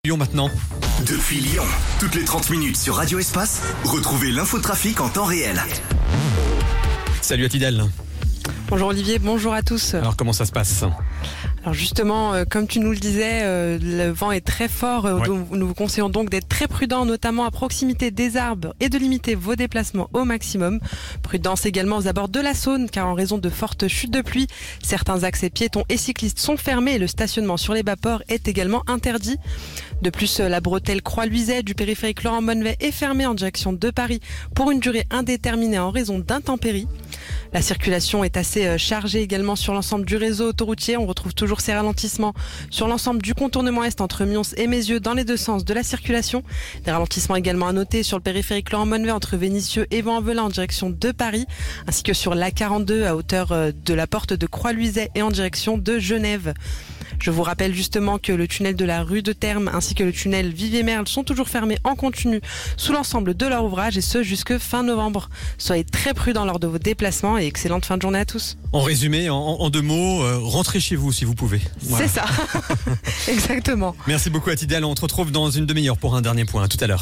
Lyon maintenant. Depuis Lyon, toutes les 30 minutes sur Radio Espace, retrouvez l'infotrafic en temps réel. Salut à Tidal. Bonjour Olivier, bonjour à tous. Alors comment ça se passe ? Alors justement, comme tu nous le disais, le vent est très fort. Ouais. Nous vous conseillons donc d'être très prudents, notamment à proximité des arbres et de limiter vos déplacements au maximum. Prudence également aux abords de la Saône, car en raison de fortes chutes de pluie, certains accès piétons et cyclistes sont fermés et le stationnement sur les bas-ports est également interdit. De plus, la bretelle Croix-Luiset du périphérique Laurent-Bonnevet est fermée en direction de Paris pour une durée indéterminée en raison d'intempéries. La circulation est assez chargée également sur l'ensemble du réseau autoroutier. On retrouve toujours ces ralentissements sur l'ensemble du contournement est entre Mions et Mézieux dans les deux sens de la circulation. Des ralentissements également à noter sur le périphérique Laurent-Bonnevet entre Vénissieux et Vaux-en-Velin en direction de Paris, ainsi que sur l'A42 à hauteur de la porte de Croix-Luiset et en direction de Genève. Je vous rappelle justement que le tunnel de la rue de Terme ainsi que le tunnel Vivier-Merle sont toujours fermés en continu sous l'ensemble de leur ouvrage et ce jusque fin novembre. Soyez très prudents lors de vos déplacements et excellente fin de journée à tous. En résumé, en deux mots, rentrez chez vous si vous pouvez. Voilà. C'est ça, exactement. Merci beaucoup à Tidal, on te retrouve dans une demi-heure pour un dernier point. À tout à l'heure.